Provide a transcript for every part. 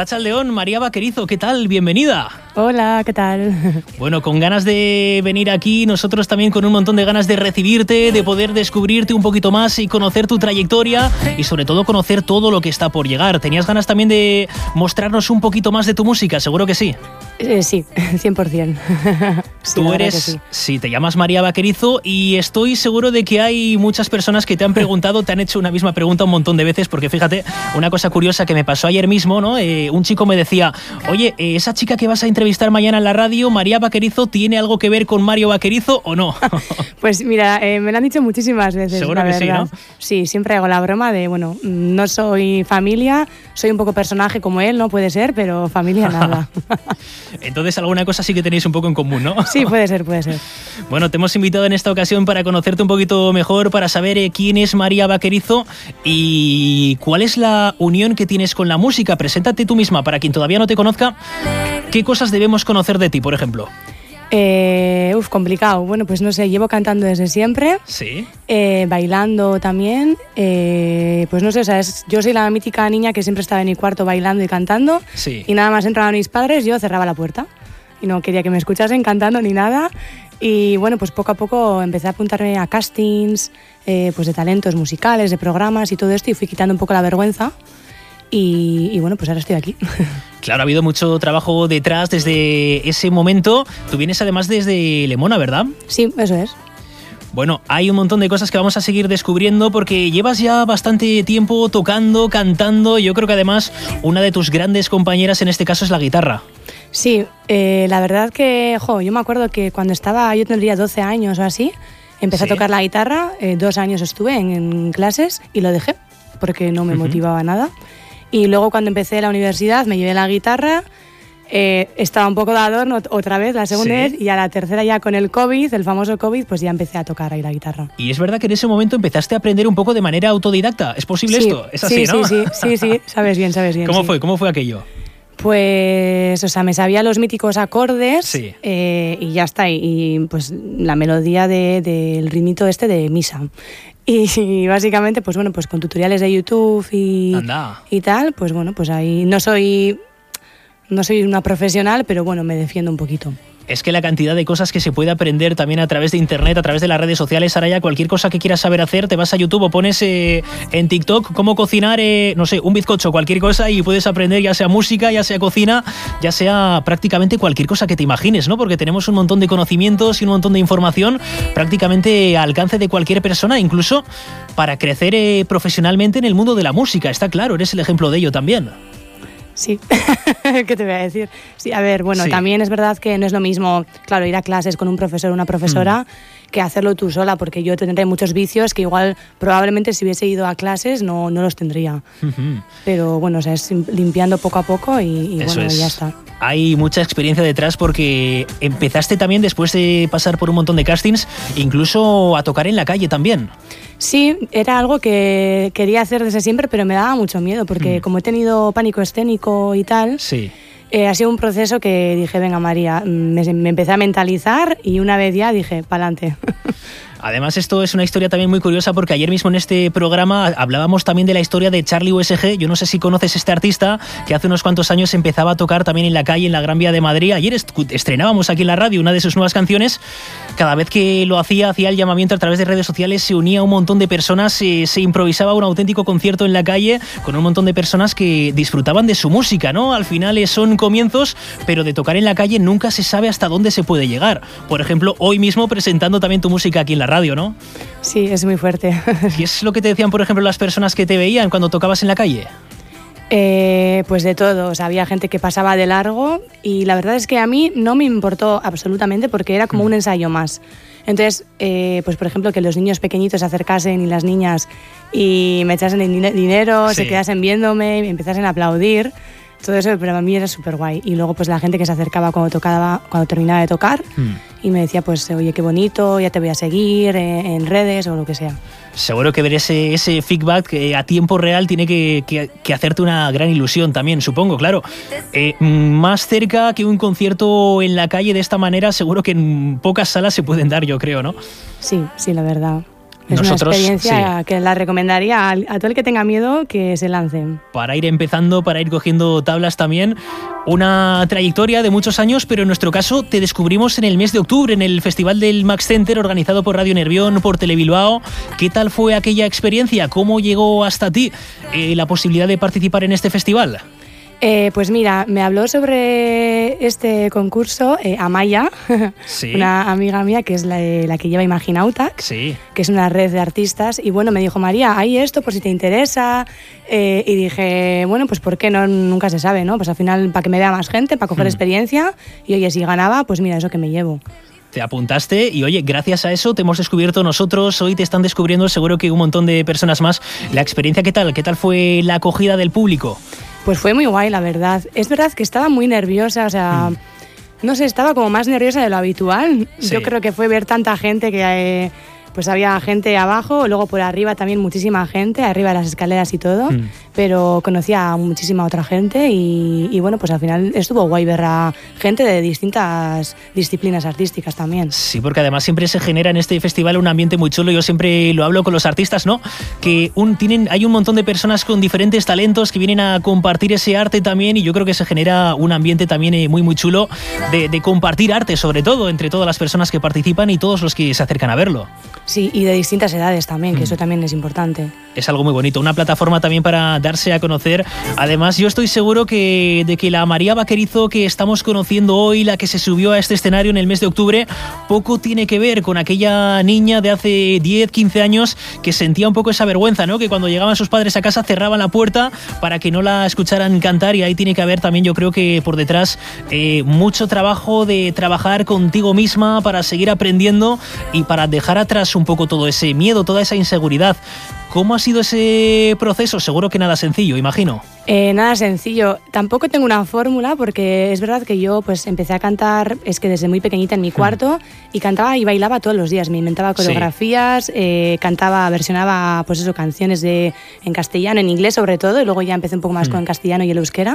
Arratsaldeon, María Vaquerizo, ¿qué tal? Bienvenida. Hola, ¿qué tal? Bueno, con ganas de venir aquí, nosotros también con un montón de ganas de recibirte, de poder descubrirte un poquito más y conocer tu trayectoria y sobre todo conocer todo lo que está por llegar. ¿Tenías ganas también de mostrarnos un poquito más de tu música? Seguro que sí. Sí, 100%. Sí, tú eres, sí, te llamas María Vaquerizo y estoy seguro de que hay muchas personas que te han preguntado, te han hecho una misma pregunta un montón de veces, porque fíjate, una cosa curiosa que me pasó ayer mismo, ¿no? Un chico me decía, oye, esa chica que vas a entrevistar mañana en la radio, María Vaquerizo, ¿tiene algo que ver con Mario Vaquerizo o no? Pues mira, me lo han dicho muchísimas veces. Seguro que verdad. Sí, ¿no? Sí, siempre hago la broma de, bueno, no soy familia, soy un poco personaje como él, no puede ser, pero familia nada. Entonces alguna cosa sí que tenéis un poco en común, ¿no? Sí, puede ser, puede ser. Bueno, te hemos invitado en esta ocasión para conocerte un poquito mejor, para saber quién es María Vaquerizo y cuál es la unión que tienes con la música. Preséntate tú misma, para quien todavía no te conozca, ¿qué cosas debemos conocer de ti, por ejemplo? Complicado. Bueno, pues no sé, llevo cantando desde siempre. Sí. Bailando también. Pues no sé, ¿sabes? Yo soy la mítica niña que siempre estaba en mi cuarto bailando y cantando. Sí. Y nada más entraban mis padres, yo cerraba la puerta. Y no quería que me escuchasen cantando ni nada. Y bueno, pues poco a poco empecé a apuntarme a castings, pues de talentos musicales, de programas y todo esto. Y fui quitando un poco la vergüenza. Y bueno, pues ahora estoy aquí. Claro, ha habido mucho trabajo detrás desde ese momento. Tú vienes además desde Lemona, ¿verdad? Sí, eso es. Bueno, hay un montón de cosas que vamos a seguir descubriendo porque llevas ya bastante tiempo tocando, cantando. Yo creo que además una de tus grandes compañeras en este caso es la guitarra. Sí, la verdad que, yo me acuerdo que cuando yo tendría 12 años o así, empecé a tocar la guitarra, 2 años estuve en clases y lo dejé porque no me motivaba nada. Y luego cuando empecé la universidad me llevé la guitarra, estaba un poco de adorno otra vez, la segunda vez, y a la tercera ya con el COVID, el famoso COVID, pues ya empecé a tocar ahí la guitarra. Y es verdad que en ese momento empezaste a aprender un poco de manera autodidacta, ¿es posible esto? Es así, sí, ¿no? Sí, sabes bien. ¿Cómo fue aquello? Pues, me sabía los míticos acordes y ya está, y pues la melodía del ritmito de misa. Y básicamente, pues bueno, pues con tutoriales de YouTube y tal, pues bueno, pues ahí no soy una profesional, pero bueno, me defiendo un poquito. Es que la cantidad de cosas que se puede aprender también a través de internet, a través de las redes sociales, ahora ya cualquier cosa que quieras saber hacer, te vas a YouTube o pones en TikTok cómo cocinar, no sé, un bizcocho, cualquier cosa, y puedes aprender ya sea música, ya sea cocina, ya sea prácticamente cualquier cosa que te imagines, ¿no? Porque tenemos un montón de conocimientos y un montón de información prácticamente al alcance de cualquier persona, incluso para crecer profesionalmente en el mundo de la música. Está claro, eres el ejemplo de ello también. Sí, ¿qué te voy a decir? Sí, a ver, bueno, también es verdad que no es lo mismo, claro, ir a clases con un profesor o una profesora que hacerlo tú sola, porque yo tendré muchos vicios que igual probablemente si hubiese ido a clases no los tendría. Pero bueno, o sea, es limpiando poco a poco y bueno, ya está. Hay mucha experiencia detrás porque empezaste también después de pasar por un montón de castings, incluso a tocar en la calle también. Sí, era algo que quería hacer desde siempre, pero me daba mucho miedo porque como he tenido pánico escénico y tal, ha sido un proceso que dije, venga María, me empecé a mentalizar y una vez ya dije, pa'lante. Además, esto es una historia también muy curiosa porque ayer mismo en este programa hablábamos también de la historia de Charlie USG. Yo no sé si conoces este artista que hace unos cuantos años empezaba a tocar también en la calle, en la Gran Vía de Madrid. Ayer estrenábamos aquí en la radio una de sus nuevas canciones. Cada vez que lo hacía el llamamiento a través de redes sociales, se unía un montón de personas, se improvisaba un auténtico concierto en la calle con un montón de personas que disfrutaban de su música, ¿no? Al final son comienzos, pero de tocar en la calle nunca se sabe hasta dónde se puede llegar. Por ejemplo, hoy mismo presentando también tu música aquí en la radio, ¿no? Sí, es muy fuerte. ¿Qué es lo que te decían, por ejemplo, las personas que te veían cuando tocabas en la calle? Pues de todo, o sea, había gente que pasaba de largo y la verdad es que a mí no me importó absolutamente porque era como un ensayo más. Entonces, pues por ejemplo, que los niños pequeñitos se acercasen y las niñas y me echasen dinero, se quedasen viéndome, me empezasen a aplaudir. Todo eso, pero a mí era súper guay. Y luego pues la gente que se acercaba cuando terminaba de tocar y me decía, pues oye, qué bonito, ya te voy a seguir en redes o lo que sea. Seguro que ver ese feedback a tiempo real tiene que hacerte una gran ilusión también, supongo, claro. Más cerca que un concierto en la calle de esta manera, seguro que en pocas salas se pueden dar, yo creo, ¿no? Sí, la verdad. Es nosotros, una experiencia que la recomendaría a todo el que tenga miedo que se lancen. Para ir empezando, para ir cogiendo tablas también. Una trayectoria de muchos años, pero en nuestro caso te descubrimos en el mes de octubre en el Festival del Max Center organizado por Radio Nervión, por Telebilbao. ¿Qué tal fue aquella experiencia? ¿Cómo llegó hasta ti la posibilidad de participar en este festival? Pues mira, me habló sobre este concurso Amaya, sí. Una amiga mía que es la que lleva Imaginautac, sí. que es una red de artistas, y bueno, me dijo, María, hay esto por si te interesa, y dije, bueno, pues ¿por qué no? Nunca se sabe, ¿no? Pues al final, para que me vea más gente, para coger experiencia, y oye, si ganaba, pues mira, eso que me llevo. Te apuntaste y oye, gracias a eso te hemos descubierto nosotros, hoy te están descubriendo seguro que un montón de personas más. La experiencia, ¿qué tal? ¿Qué tal fue la acogida del público? Pues fue muy guay, la verdad. Es verdad que estaba muy nerviosa, o sea, no sé, estaba como más nerviosa de lo habitual. Sí. Yo creo que fue ver tanta gente que pues había gente abajo, luego por arriba también muchísima gente, arriba de las escaleras y todo, pero conocía a muchísima otra gente y bueno, pues al final estuvo guay ver a gente de distintas disciplinas artísticas también. Sí, porque además siempre se genera en este festival un ambiente muy chulo. Yo siempre lo hablo con los artistas, ¿no? Que hay un montón de personas con diferentes talentos que vienen a compartir ese arte también, y yo creo que se genera un ambiente también muy muy chulo de compartir arte, sobre todo entre todas las personas que participan y todos los que se acercan a verlo. Sí, y de distintas edades también, que eso también es importante. Es algo muy bonito, una plataforma también para darse a conocer. Además, yo estoy seguro de que la María Vaquerizo que estamos conociendo hoy, la que se subió a este escenario en el mes de octubre, poco tiene que ver con aquella niña de hace 10, 15 años que sentía un poco esa vergüenza, ¿no? Que cuando llegaban sus padres a casa cerraban la puerta para que no la escucharan cantar, y ahí tiene que haber también, yo creo que por detrás, mucho trabajo de trabajar contigo misma para seguir aprendiendo y para dejar atrás un poco todo ese miedo, toda esa inseguridad. ¿Cómo ha sido ese proceso? Seguro que nada sencillo, imagino. Nada sencillo. Tampoco tengo una fórmula, porque es verdad que yo pues empecé a cantar, es que desde muy pequeñita en mi cuarto, y cantaba y bailaba todos los días. Me inventaba coreografías, cantaba, versionaba pues eso, canciones en castellano, en inglés sobre todo, y luego ya empecé un poco más con el castellano y el euskera.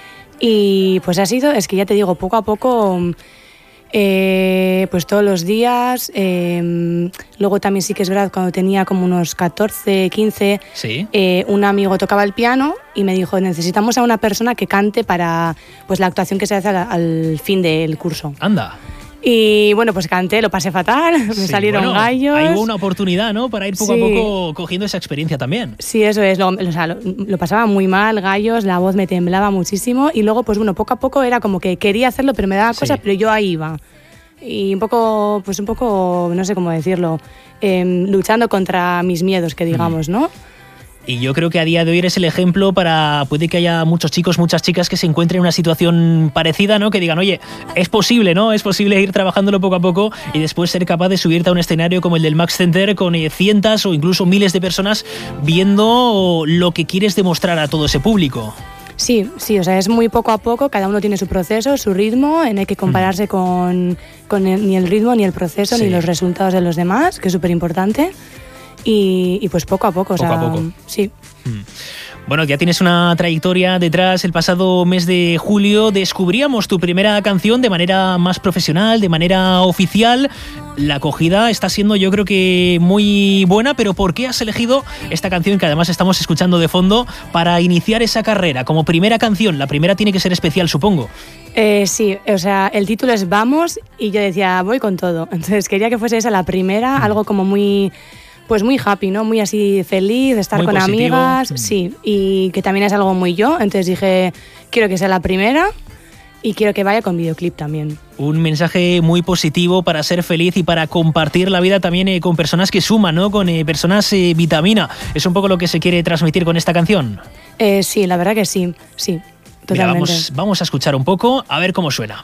Y pues ha sido, es que ya te digo, poco a poco... pues todos los días, luego también sí que es verdad, cuando tenía como unos 14, 15, ¿sí? Un amigo tocaba el piano y me dijo, necesitamos a una persona que cante para pues la actuación que se hace al fin del curso. Anda. Y bueno, pues canté, lo pasé fatal, me salieron gallos. Ahí hubo una oportunidad, ¿no? Para ir poco a poco cogiendo esa experiencia también. Sí, eso es, lo pasaba muy mal, gallos, la voz me temblaba muchísimo, y luego pues bueno, poco a poco era como que quería hacerlo, pero me daba cosas, pero yo ahí iba. Y un poco, no sé cómo decirlo, luchando contra mis miedos, que digamos, ¿no? Y yo creo que a día de hoy eres el ejemplo puede que haya muchos chicos, muchas chicas que se encuentren en una situación parecida, ¿no? Que digan, oye, es posible, ¿no? Es posible ir trabajándolo poco a poco y después ser capaz de subirte a un escenario como el del Max Center con cientos o incluso miles de personas viendo lo que quieres demostrar a todo ese público. Sí, o sea, es muy poco a poco, cada uno tiene su proceso, su ritmo, no hay que compararse con ni el ritmo, ni el proceso, ni los resultados de los demás, que es súper importante. Y pues poco a poco, poco a poco. Sí. Bueno, ya tienes una trayectoria detrás. El pasado mes de julio descubríamos tu primera canción de manera más profesional, de manera oficial. La acogida está siendo, yo creo que muy buena, pero ¿por qué has elegido esta canción que además estamos escuchando de fondo para iniciar esa carrera como primera canción? La primera tiene que ser especial, supongo. Sí, o sea, el título es Vamos y yo decía, voy con todo. Entonces quería que fuese esa la primera, algo como muy... Pues muy happy, ¿no? Muy así feliz de estar muy con positivo. Amigas, sí, y que también es algo muy yo. Entonces dije, quiero que sea la primera y quiero que vaya con videoclip también. Un mensaje muy positivo para ser feliz y para compartir la vida también con personas que suman, ¿no? Con personas vitamina. ¿Es un poco lo que se quiere transmitir con esta canción? Sí, la verdad que sí, totalmente. Mira, vamos a escuchar un poco, a ver cómo suena.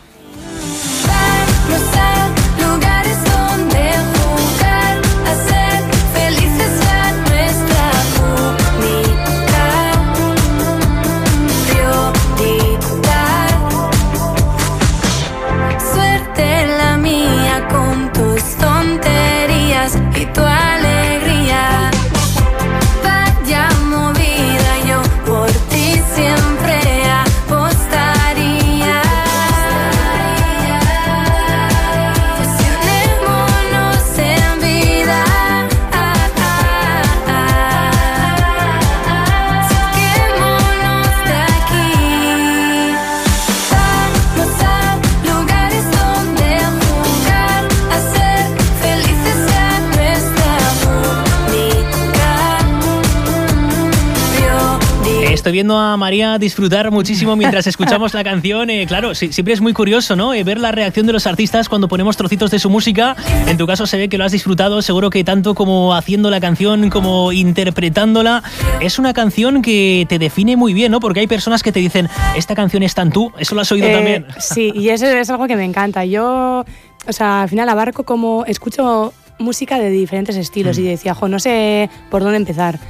Estoy viendo a María disfrutar muchísimo mientras escuchamos la canción. Claro, siempre es muy curioso, ¿no? Ver la reacción de los artistas cuando ponemos trocitos de su música. En tu caso se ve que lo has disfrutado, seguro que tanto como haciendo la canción como interpretándola. Es una canción que te define muy bien, ¿no? Porque hay personas que te dicen, esta canción es tan tú. ¿Eso lo has oído también? Sí, y eso es algo que me encanta. Yo, o sea, al final abarco como... Escucho música de diferentes estilos y decía, no sé por dónde empezar.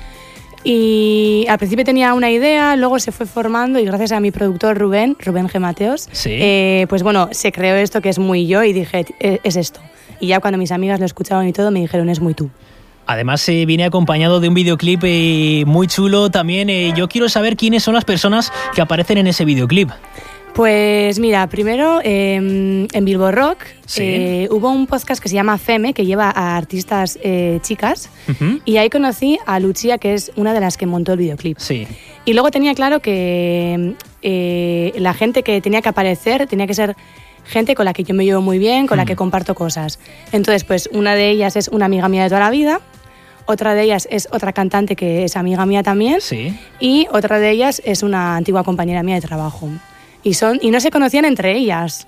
Y al principio tenía una idea, luego se fue formando y gracias a mi productor Rubén G. Mateos, pues bueno, se creó esto que es muy yo y dije, es esto. Y ya cuando mis amigas lo escucharon y todo me dijeron, es muy tú. Además viene acompañado de un videoclip muy chulo también. Yo quiero saber quiénes son las personas que aparecen en ese videoclip. Pues mira, primero en Bilbo Rock hubo un podcast que se llama Feme, que lleva a artistas chicas, y ahí conocí a Lucía, que es una de las que montó el videoclip. Sí. Y luego tenía claro que la gente que tenía que aparecer tenía que ser gente con la que yo me llevo muy bien, con la que comparto cosas. Entonces, pues una de ellas es una amiga mía de toda la vida, otra de ellas es otra cantante que es amiga mía también, y otra de ellas es una antigua compañera mía de trabajo. Y no se conocían entre ellas.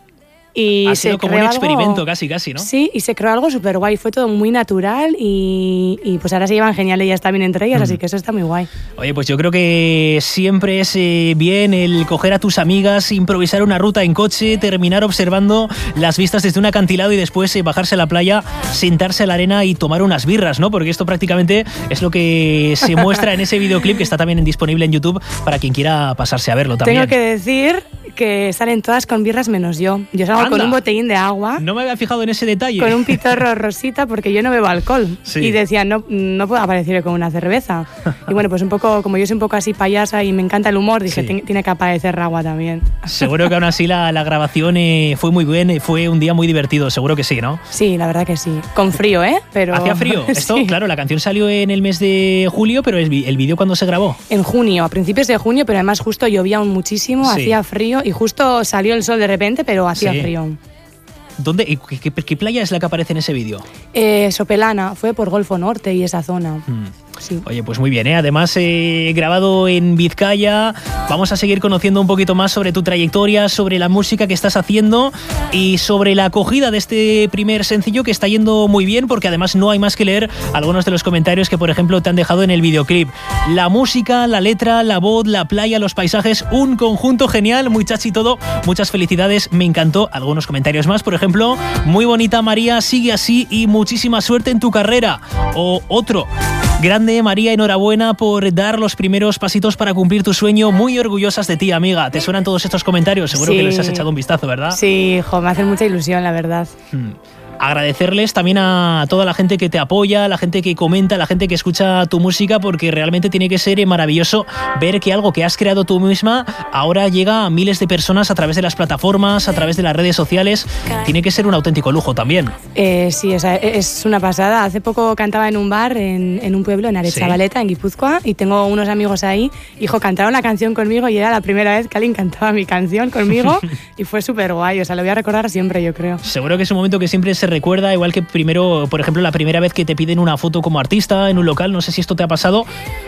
Y ha sido como un experimento casi, ¿no? Sí, y se creó algo súper guay. Fue todo muy natural y pues ahora se llevan genial ellas también entre ellas, así que eso está muy guay. Oye, pues yo creo que siempre es bien el coger a tus amigas, improvisar una ruta en coche, terminar observando las vistas desde un acantilado y después bajarse a la playa, sentarse a la arena y tomar unas birras, ¿no? Porque esto prácticamente es lo que se muestra en ese videoclip que está también disponible en YouTube para quien quiera pasarse a verlo también. Tengo que decir que salen todas con birras menos yo. Yo salgo con un botellín de agua. No me había fijado en ese detalle. Con un pitorro rosita porque yo no bebo alcohol. Sí. Y decía, no puedo aparecer con una cerveza. Y bueno, pues un poco, como yo soy un poco así payasa y me encanta el humor, dije, tiene que aparecer agua también. Seguro que aún así la grabación fue muy buena, fue un día muy divertido, seguro que sí, ¿no? Sí, la verdad que sí. Con frío, ¿eh? Pero... ¿Hacía frío? Esto, sí. Claro, la canción salió en el mes de julio, pero el vídeo ¿cuándo se grabó? En junio, a principios de junio, pero además justo llovía muchísimo, hacía frío y justo salió el sol de repente, pero hacía frío. ¿Dónde? ¿Qué playa es la que aparece en ese vídeo? Sopelana, fue por Golfo Norte y esa zona. Sí. Oye, pues muy bien, ¿eh? Además, grabado en Vizcaya. Vamos a seguir conociendo un poquito más sobre tu trayectoria, sobre la música que estás haciendo y sobre la acogida de este primer sencillo que está yendo muy bien, porque además no hay más que leer algunos de los comentarios que, por ejemplo, te han dejado en el videoclip. La música, la letra, la voz, la playa, los paisajes, un conjunto genial, muy chachi todo. Muchas felicidades, me encantó. Algunos comentarios más, por ejemplo, muy bonita María, sigue así y muchísima suerte en tu carrera. O otro... Grande María, enhorabuena por dar los primeros pasitos para cumplir tu sueño. Muy orgullosas de ti, amiga. ¿Te suenan todos estos comentarios? Seguro que les has echado un vistazo, ¿verdad? Sí, me hacen mucha ilusión, la verdad. Agradecerles también a toda la gente que te apoya, la gente que comenta, la gente que escucha tu música, porque realmente tiene que ser maravilloso ver que algo que has creado tú misma ahora llega a miles de personas a través de las plataformas, a través de las redes sociales. Tiene que ser un auténtico lujo también. Sí, es una pasada. Hace poco cantaba en un bar en un pueblo, en Aretxabaleta, en Guipúzcoa, y tengo unos amigos ahí. Cantaron la canción conmigo y era la primera vez que alguien cantaba mi canción conmigo y fue súper guay. O sea, lo voy a recordar siempre, yo creo. Seguro que es un momento que siempre se recuerda, igual que primero, por ejemplo, la primera vez que te piden una foto como artista en un local. No sé si esto te ha pasado.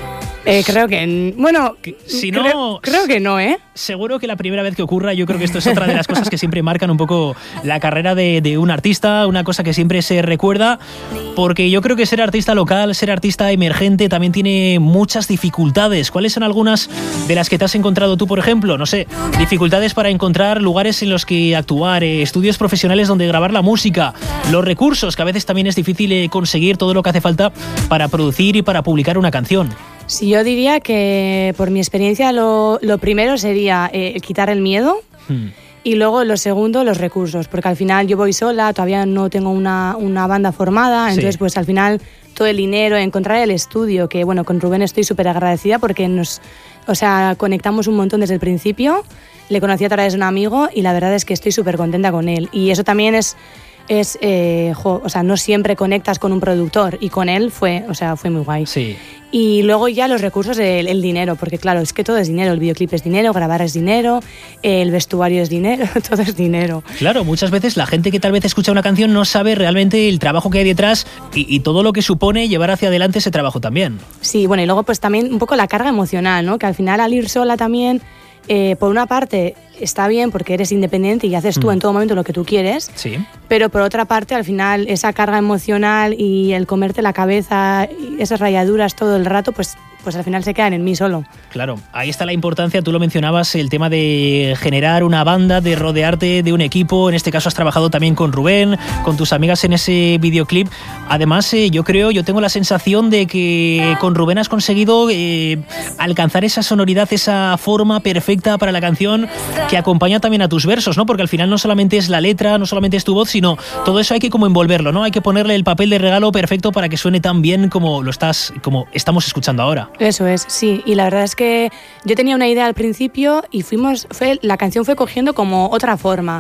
Creo que... Bueno, si no, creo que no, ¿eh? Seguro que la primera vez que ocurra, yo creo que esto es otra de las cosas que siempre marcan un poco la carrera de un artista, una cosa que siempre se recuerda, porque yo creo que ser artista local, ser artista emergente también tiene muchas dificultades. ¿Cuáles son algunas de las que te has encontrado tú, por ejemplo? No sé, dificultades para encontrar lugares en los que actuar, estudios profesionales donde grabar la música, los recursos, que a veces también es difícil conseguir todo lo que hace falta para producir y para publicar una canción. Sí, yo diría que por mi experiencia lo primero sería quitar el miedo y luego lo segundo, los recursos, porque al final yo voy sola, todavía no tengo una banda formada, entonces pues al final todo el dinero, encontrar el estudio, que bueno, con Rubén estoy súper agradecida porque conectamos un montón desde el principio, le conocí a través de un amigo y la verdad es que estoy súper contenta con él y eso también es... es, no siempre conectas con un productor, y con él fue muy guay. Sí. Y luego ya los recursos, el dinero, porque claro, es que todo es dinero, el videoclip es dinero, grabar es dinero, el vestuario es dinero, todo es dinero. Claro, muchas veces la gente que tal vez escucha una canción no sabe realmente el trabajo que hay detrás y todo lo que supone llevar hacia adelante ese trabajo también. Sí, bueno, y luego pues también un poco la carga emocional, ¿no? Que al final al ir sola también, por una parte está bien porque eres independiente y haces tú en todo momento lo que tú quieres, sí. Pero por otra parte al final esa carga emocional y el comerte la cabeza y esas rayaduras todo el rato, pues al final se quedan en mí solo. Claro, ahí está la importancia, tú lo mencionabas, el tema de generar una banda, de rodearte de un equipo. En este caso has trabajado también con Rubén, con tus amigas en ese videoclip. Además, yo tengo la sensación de que con Rubén has conseguido alcanzar esa sonoridad, esa forma perfecta para la canción que acompaña también a tus versos, ¿no? Porque al final no solamente es la letra, no solamente es tu voz, sino todo eso hay que como envolverlo, ¿no? Hay que ponerle el papel de regalo perfecto para que suene tan bien como estamos escuchando ahora. Eso es, sí. Y la verdad es que yo tenía una idea al principio y la canción fue cogiendo como otra forma.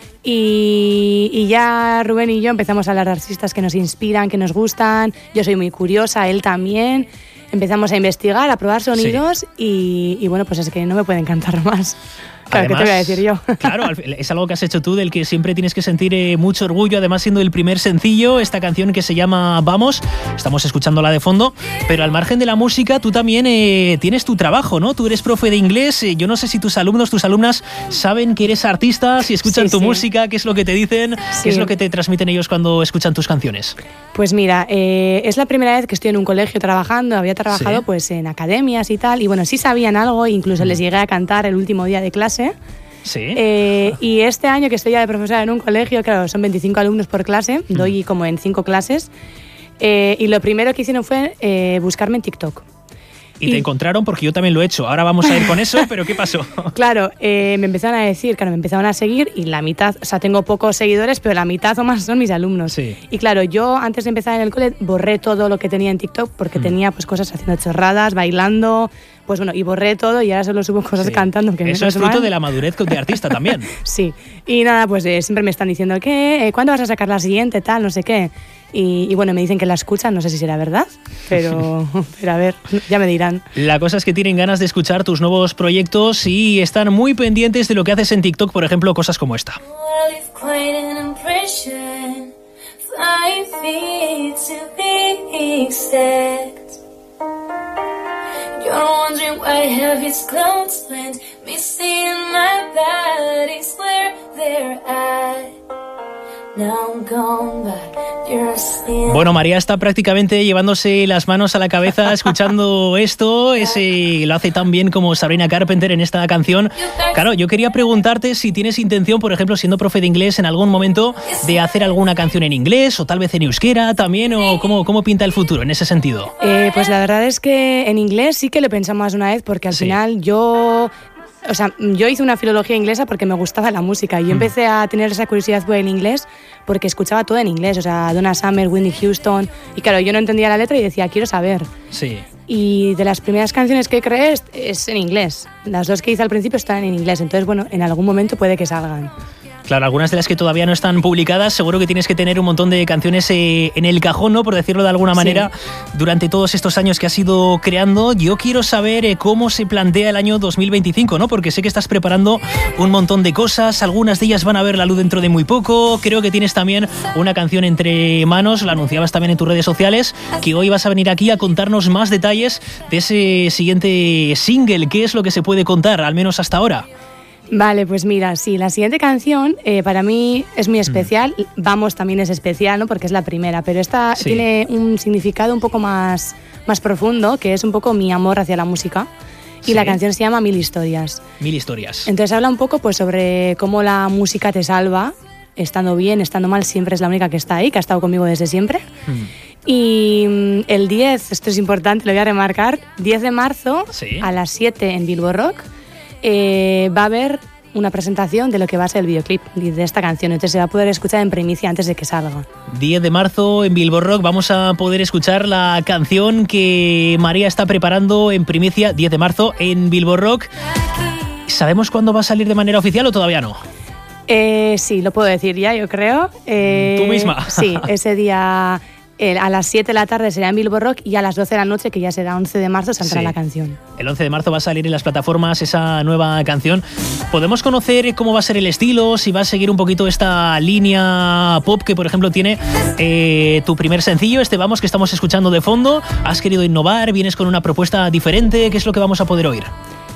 Y ya Rubén y yo empezamos a hablar de artistas que nos inspiran, que nos gustan. Yo soy muy curiosa, él también. Empezamos a investigar, a probar sonidos, sí. y bueno, pues es que no me pueden cantar más. Claro, además, ¿qué te voy a decir yo? Claro, es algo que has hecho tú, del que siempre tienes que sentir mucho orgullo, además siendo el primer sencillo, esta canción que se llama Vamos, estamos escuchándola de fondo, pero al margen de la música tú también tienes tu trabajo, ¿no? Tú eres profe de inglés, yo no sé si tus alumnos, tus alumnas saben que eres artista, si escuchan tu música, qué es lo que te dicen, qué es lo que te transmiten ellos cuando escuchan tus canciones. Pues mira, es la primera vez que estoy en un colegio trabajando, había trabajado pues en academias y tal, y bueno, sí sabían algo, incluso les llegué a cantar el último día de clase. Sí. Y este año que estoy ya de profesora en un colegio, claro, son 25 alumnos por clase, doy como en 5 clases, y lo primero que hicieron fue buscarme en TikTok. Y te encontraron porque yo también lo he hecho. Ahora vamos a ir con eso, pero ¿qué pasó? Claro, me empezaron a seguir y la mitad, o sea, tengo pocos seguidores, pero la mitad o más son mis alumnos. Sí. Y claro, yo antes de empezar en el cole borré todo lo que tenía en TikTok porque tenía pues cosas haciendo chorradas, bailando, pues bueno, y borré todo y ahora solo subo cosas cantando. Que eso es fruto de la madurez de artista también. Sí, y nada, pues siempre me están diciendo que ¿cuándo vas a sacar la siguiente, tal, no sé qué? Y bueno, me dicen que la escuchan, no sé si será verdad, pero a ver, ya me dirán. La cosa es que tienen ganas de escuchar tus nuevos proyectos y están muy pendientes de lo que haces en TikTok, por ejemplo, cosas como esta. Bueno, María está prácticamente llevándose las manos a la cabeza escuchando esto. Lo hace tan bien como Sabrina Carpenter en esta canción. Claro, yo quería preguntarte si tienes intención, por ejemplo, siendo profe de inglés, en algún momento de hacer alguna canción en inglés o tal vez en euskera también, o cómo pinta el futuro en ese sentido. Pues la verdad es que en inglés sí que lo he pensado más de una vez, porque al final yo hice una filología inglesa porque me gustaba la música y yo empecé a tener esa curiosidad por el inglés porque escuchaba todo en inglés, o sea, Donna Summer, Whitney Houston, y claro, yo no entendía la letra y decía, quiero saber. Sí. Y de las primeras canciones que creé es en inglés. Las 2 que hice al principio están en inglés, entonces bueno, en algún momento puede que salgan. Claro, algunas de las que todavía no están publicadas, seguro que tienes que tener un montón de canciones en el cajón, ¿no? Por decirlo de alguna manera, durante todos estos años que has ido creando. Yo quiero saber cómo se plantea el año 2025, ¿no? Porque sé que estás preparando un montón de cosas, algunas de ellas van a ver la luz dentro de muy poco. Creo que tienes también una canción entre manos, la anunciabas también en tus redes sociales, que hoy vas a venir aquí a contarnos más detalles de ese siguiente single. ¿Qué es lo que se puede contar, al menos hasta ahora? Vale, pues mira, sí, la siguiente canción para mí es muy especial. Vamos también es especial, ¿no? Porque es la primera, pero esta tiene un significado un poco más profundo, que es un poco mi amor hacia la música. Y la canción se llama 1000 historias. 1000 historias. Entonces habla un poco pues sobre cómo la música te salva, estando bien, estando mal, siempre es la única que está ahí, que ha estado conmigo desde siempre. Y el 10, esto es importante, lo voy a remarcar, 10 de marzo a las 7 en Bilbo Rock, va a haber una presentación de lo que va a ser el videoclip de esta canción, entonces se va a poder escuchar en primicia antes de que salga. 10 de marzo en Bilbo Rock vamos a poder escuchar la canción que María está preparando en primicia. 10 de marzo en Bilbo Rock. ¿Sabemos cuándo va a salir de manera oficial o todavía no? Sí, lo puedo decir ya, yo creo. ¿Tú misma? Sí, ese día a las 7 de la tarde será en Bilbo Rock y a las 12 de la noche, que ya será 11 de marzo, saldrá la canción. El 11 de marzo va a salir en las plataformas esa nueva canción. ¿Podemos conocer cómo va a ser el estilo? Si va a seguir un poquito esta línea pop que, por ejemplo, tiene tu primer sencillo, Vamos, que estamos escuchando de fondo. ¿Has querido innovar? ¿Vienes con una propuesta diferente? ¿Qué es lo que vamos a poder oír?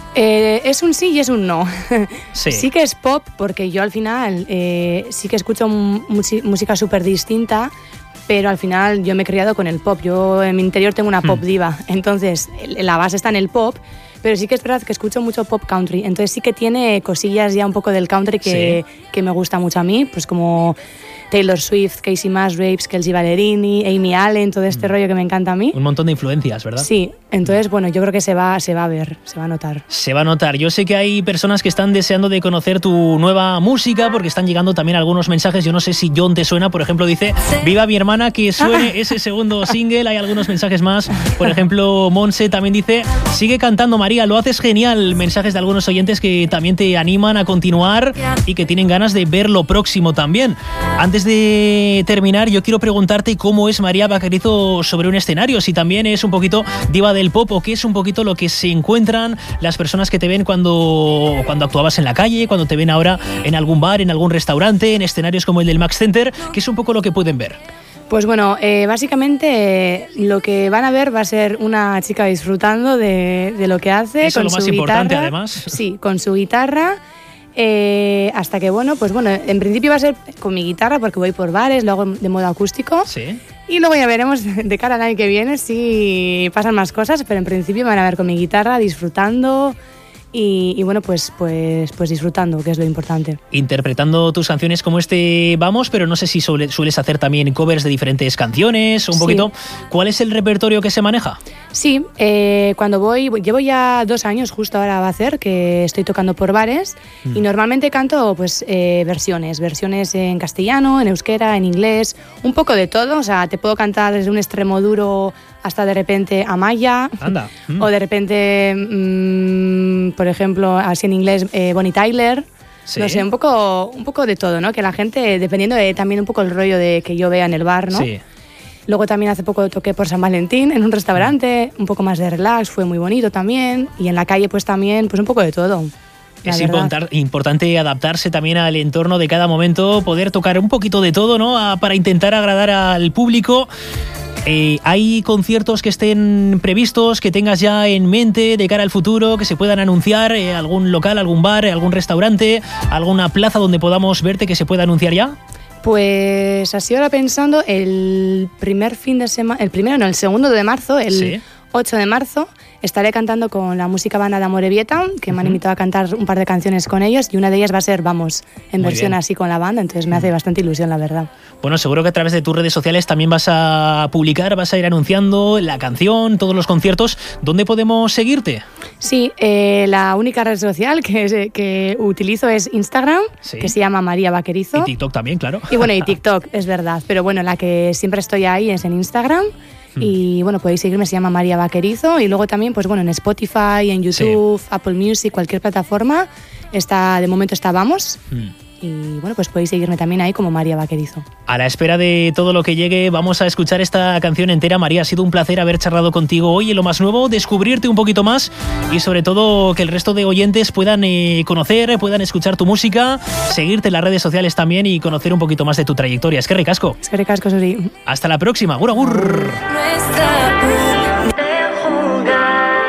Es un sí y es un no. Sí. Sí que es pop, porque yo al final sí que escucho música súper distinta, pero al final yo me he criado con el pop. Yo en mi interior tengo una pop diva, entonces la base está en el pop, pero sí que es verdad que escucho mucho pop country, entonces sí que tiene cosillas ya un poco del country que me gusta mucho a mí, pues como Taylor Swift, Casey Musgraves, Kelsea Ballerini, Amy Allen, todo este rollo que me encanta a mí. Un montón de influencias, ¿verdad? Sí, entonces bueno, yo creo que se va a ver, se va a notar. Se va a notar. Yo sé que hay personas que están deseando de conocer tu nueva música porque están llegando también algunos mensajes. Yo no sé si John te suena, por ejemplo, dice: viva mi hermana, que suene ese segundo single. Hay algunos mensajes más. Por ejemplo, Monse también dice: sigue cantando, María, lo haces genial. Mensajes de algunos oyentes que también te animan a continuar y que tienen ganas de ver lo próximo también. Antes de terminar, yo quiero preguntarte cómo es María Vaquerizo sobre un escenario, si también es un poquito diva del pop o qué es un poquito lo que se encuentran las personas que te ven cuando actuabas en la calle, cuando te ven ahora en algún bar, en algún restaurante, en escenarios como el del Max Center, que es un poco lo que pueden ver. Pues bueno, básicamente lo que van a ver va a ser una chica disfrutando de lo que hace. Eso con es lo más su importante, guitarra, además. Sí, con su guitarra. Hasta que en principio va a ser con mi guitarra porque voy por bares, lo hago de modo acústico. Sí. Y luego ya veremos de cara al año que viene si pasan más cosas, pero en principio me van a ver con mi guitarra disfrutando y bueno, pues disfrutando, que es lo importante. Interpretando tus canciones como Vamos, pero no sé si sueles hacer también covers de diferentes canciones, un poquito. ¿Cuál es el repertorio que se maneja? Sí, cuando llevo ya 2 años, justo ahora va a hacer, que estoy tocando por bares y normalmente canto pues versiones en castellano, en euskera, en inglés, un poco de todo, o sea, te puedo cantar desde un extremo duro hasta de repente Amaya. Anda. O de repente, por ejemplo, así en inglés, Bonnie Tyler. Sí. No sé, un poco de todo, ¿no? Que la gente, dependiendo de también un poco el rollo de que yo vea en el bar, ¿no? Sí. Luego también hace poco toqué por San Valentín en un restaurante, un poco más de relax, fue muy bonito también. Y en la calle pues también, pues un poco de todo. Es importante adaptarse también al entorno de cada momento, poder tocar un poquito de todo, ¿no? Para intentar agradar al público. ¿Hay conciertos que estén previstos, que tengas ya en mente de cara al futuro, que se puedan anunciar? ¿Algún local, algún bar, algún restaurante, alguna plaza donde podamos verte que se pueda anunciar ya? Pues así ahora pensando, el segundo de marzo, el 8 de marzo, estaré cantando con la música banda de Amorebieta, que me han invitado a cantar un par de canciones con ellos, y una de ellas va a ser Vamos, en muy versión bien. Así con la banda, entonces me hace bastante ilusión, la verdad. Bueno, seguro que a través de tus redes sociales también vas a publicar, vas a ir anunciando la canción, todos los conciertos. ¿Dónde podemos seguirte? Sí, la única red social que utilizo es Instagram, que se llama María Vaquerizo. Y TikTok también, claro. Y bueno, y TikTok, es verdad, pero bueno, la que siempre estoy ahí es en Instagram. Y bueno, podéis seguirme, se llama María Vaquerizo. Y luego también, pues bueno, en Spotify, en YouTube, Apple Music, cualquier plataforma, de momento está Vamos. Y bueno, pues podéis seguirme también ahí como María Vaquerizo. A la espera de todo lo que llegue, vamos a escuchar esta canción entera. María, ha sido un placer haber charlado contigo hoy en Lo Más Nuevo, descubrirte un poquito más y sobre todo que el resto de oyentes puedan conocer, puedan escuchar tu música, seguirte en las redes sociales también y conocer un poquito más de tu trayectoria. Es que ricasco. Es que ricasco, Suri. Hasta la próxima. Agur, agur.